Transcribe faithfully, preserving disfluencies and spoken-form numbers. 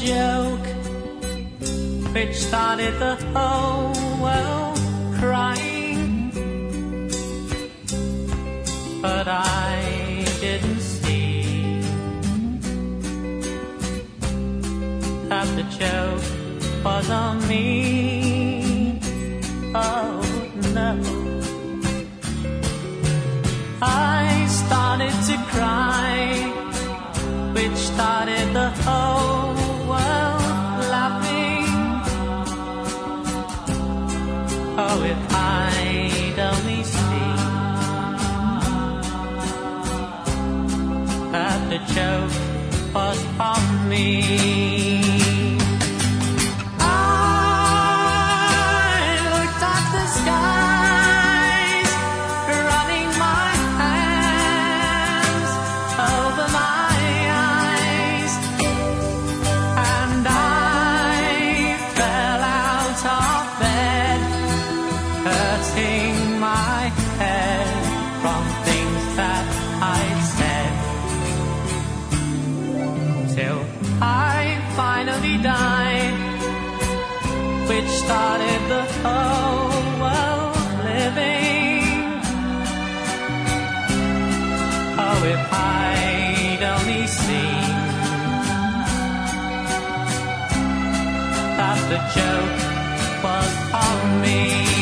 joke which started the whole world crying, but I didn't see that the joke was on me. Oh no, I started to cry, which started the whole world laughing. Oh, if I'd only seen that the joke was on me. Hurting my head from things that I said, till I finally died, which started the whole world living. Oh, if I'd only seen that the joke was on me.